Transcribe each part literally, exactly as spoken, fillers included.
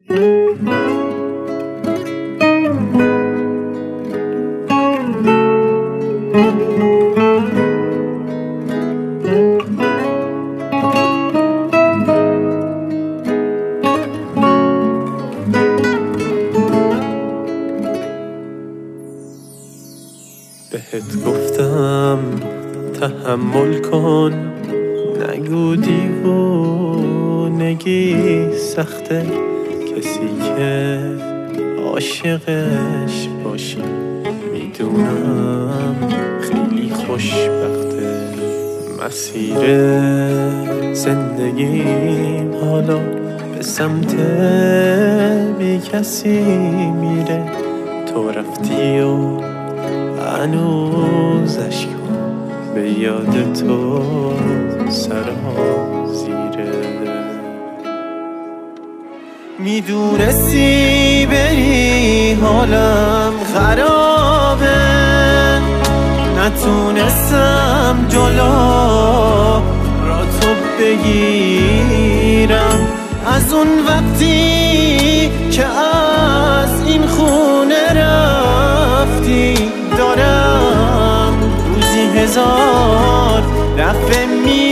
بهت گفتم تحمل کن، نگو دیوونگی سخته، کسی که عاشقش باشی میدونم خیلی خوشبخته. مسیر زندگیم حالا به سمت بی کسی میره، تو رفتی و هنوز اشکم به یاد تو سرازیره. میدونستی بری حالم خرابه، نتونستم جلو را تو بگیرم. از اون وقتی که از این خونه رفتی دارم روزی هزار دفعه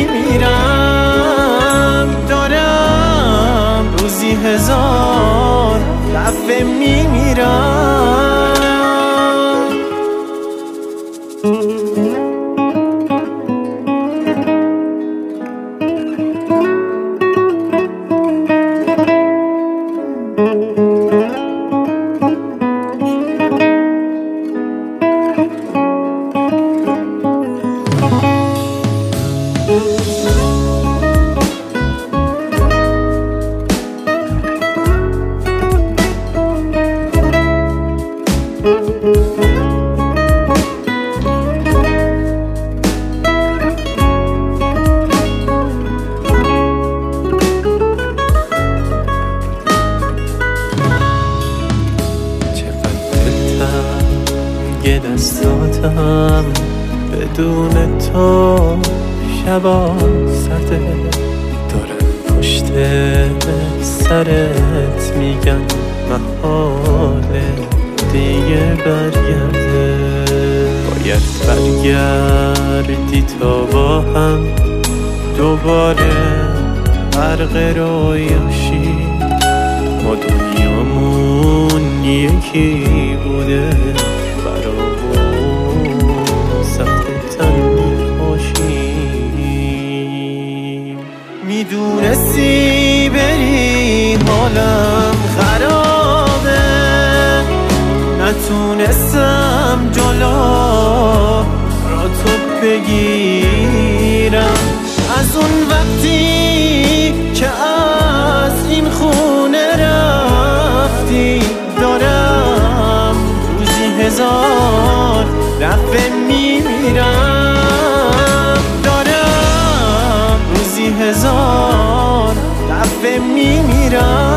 میمیرم، دارم روزی هزار دفعه میمیرم. یه دستاتم بدون تو شبا سرده، دارن پشت سرت میگن محاله دیگه برگرده. باید برگردی تا با هم دوباره غرق رویاشی، ما دنیامون یکی بوده، میدونستی بری حالم خرابه، نتونستم جلو را تو بگیرم. از اون وقتی که از این خونه رفتی دارم روزی هزار دفعه میمیرم، دارم روزی هزار دفعه میمیرم.